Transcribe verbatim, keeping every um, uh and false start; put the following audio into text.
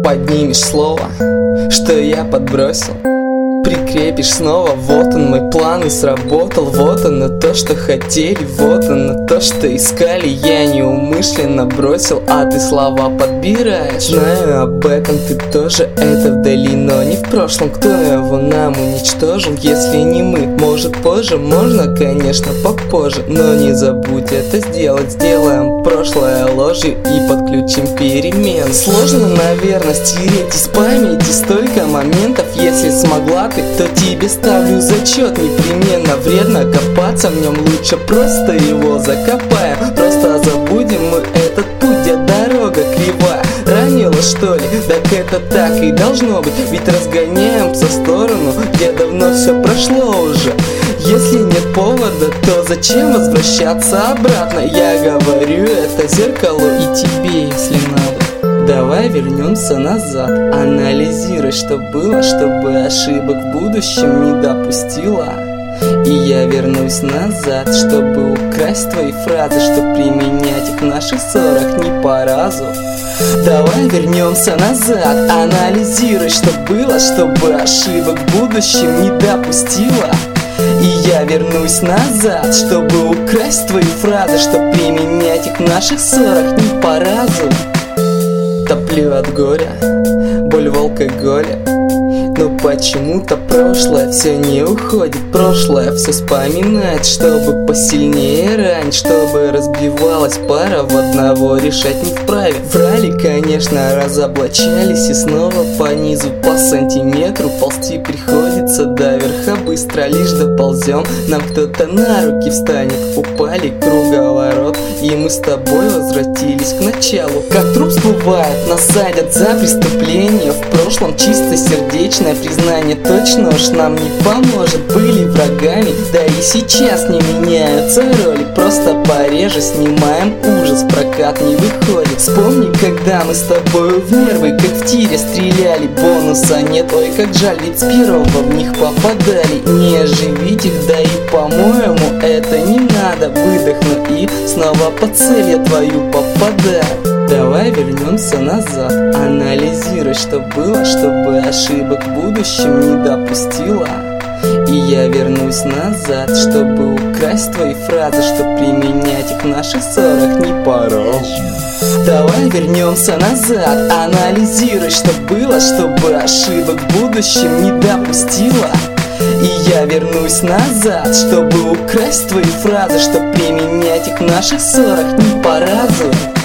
поднимешь слово, что я подбросил, прикрепишь снова. Вот он, мой план и сработал. Вот оно то, что хотели, вот оно то, что искали. Я неумышленно бросил, а ты слова подбираешь. Знаю об этом, ты тоже, это вдали, но не в прошлом. Кто его нам уничтожил, если не мы? Может позже, можно, конечно, попозже, но не забудь это сделать. Сделаем прошлое ложью и подключим перемен. Сложно, наверное, стереть из памяти столько моментов. Если смогла ты, то тебе ставлю зачет непременно. Вредно копаться в нем, лучше просто его закопаем. Просто забудем мы этот путь, где дорога кривая. Ранило, что ли? Так это так и должно быть. Ведь разгоняемся в сторону, где давно все прошло уже. Если нет повода, то зачем возвращаться обратно? Я говорю это зеркалу и тебе, если надо. Давай вернемся назад, анализируй, что было, чтобы ошибок в будущем не допустила. И я вернусь назад, чтобы украсть твои фразы, чтоб применять их в наших ссорах не по разу. Давай вернемся назад, анализируй, что было, чтобы ошибок в будущем не допустила. И я вернусь назад, чтобы украсть твои фразы, чтоб применять их в наших ссорах не по разу. Топлю от горя, боль в алкоголе, но почему-то прошлое все не уходит. Прошлое все вспоминает, чтобы посильнее ранить, чтобы разбивалась пара в одного, решать не вправе. Врали, конечно, разоблачались, и снова по низу по сантиметру ползти приходится до верха. Быстро лишь доползем, нам кто-то на руки встанет. Упали круговорот, и мы с тобой возвратились к началу. Как труп всплывает, нас садят за преступление. В прошлом чисто сердечное признание точно уж нам не поможет. Были врагами, да и сейчас не меняются роли. Просто пореже снимаем ужас, прокат не выходит. Вспомни, когда мы с тобой в нервы, как в тире стреляли. Бонуса нет, ой, как жаль, ведь с первого в них попадали. Не оживить их, да и по-моему это не надо. Выдохну и снова по цели твою попадаю. Давай вернемся назад, анализируй, что было, чтобы ошибок в будущем не допустила. И я вернусь назад, чтобы украсть твои фразы, чтоб применять их в наших ссорах не по разу. Давай вернемся назад, анализируй, что было, чтобы ошибок в будущем не допустила. И я вернусь назад, чтобы украсть твои фразы, чтоб применять их в наших ссорах не по разу.